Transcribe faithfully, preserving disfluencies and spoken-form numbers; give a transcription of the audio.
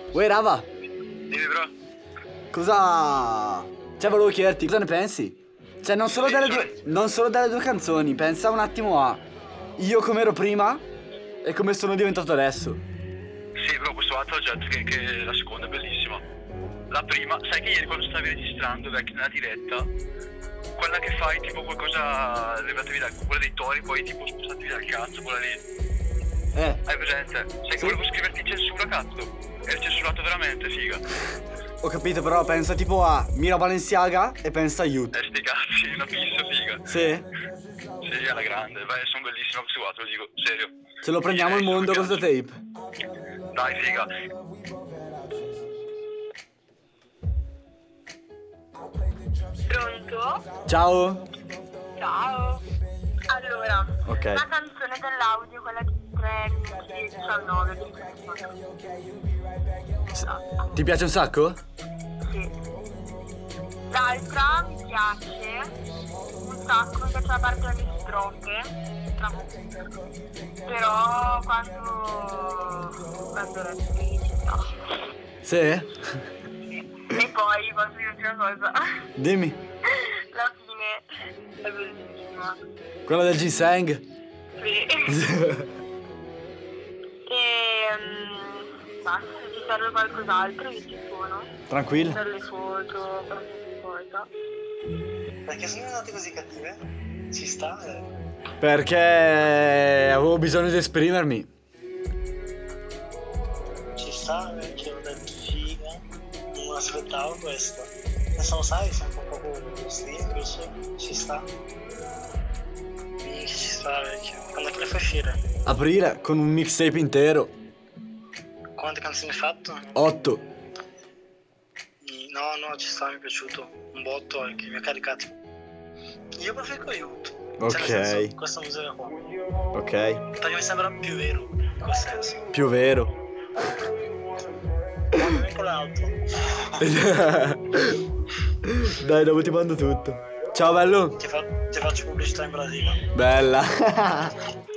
Uè Rava, Dimmi bro. cosa... Cioè volevo chiederti, cosa ne pensi? Cioè non solo delle due, non solo delle due canzoni, pensa un attimo a io come ero prima e come sono diventato adesso. Sì bro, questo altro oggetto che, che la seconda è bellissima. La prima, sai che ieri quando stavi registrando vecchio nella diretta, quella che fai tipo qualcosa levatevi da quella dei tori, poi tipo spostatevi dal cazzo, quella lì. Eh, Hai presente? Sai che Sì. volevo scriverti censura cazzo. E censurato veramente, figa. ho capito, però pensa tipo a Mira Balenciaga e pensa a Youth. E sti cazzi, una pista figa. Sì? Sì, alla grande, beh, sono bellissime queste qua, te lo dico, serio. Ce lo prendiamo il mondo con sto tape. Dai, figa. Pronto? Ciao. Ciao. Allora, Ok. la canzone dell'audio, quella di tre diciannove, Ti piace un sacco? sì. L'altra mi piace un sacco, mi piace la parte delle strofe, però quando quando era esplicita. Sì? E poi posso dirti una cosa? Dimmi. La fine è bellissima. Quello del ginseng? Sì. E um, basta, se ti serve qualcos'altro io ci sono. Tranquillo. Per le foto, qualsiasi cosa. Perché sono andate così cattive? Ci sta? Eh. Perché avevo bisogno di esprimermi. Ci sta perché ho detto figa. Non aspettavo questo. Adesso lo sai, sono un po' così, invece ci sta. Minchia, ci sta vecchio. Quando che le fai uscire? Aprile con un mixtape intero. Quante canzoni hai fatto? Otto. No, no, ci sta, mi è piaciuto. Un botto anche, mi ha caricato. Io preferisco aiuto. Ok. Cioè, nel senso, questa musica qua. Ok. Perché mi sembra più vero, in quel senso. Più vero. Anche l'altro. Dai, dopo ti mando tutto. Ciao bello. Ti, fa- ti faccio pubblicità in Brasile. Bella.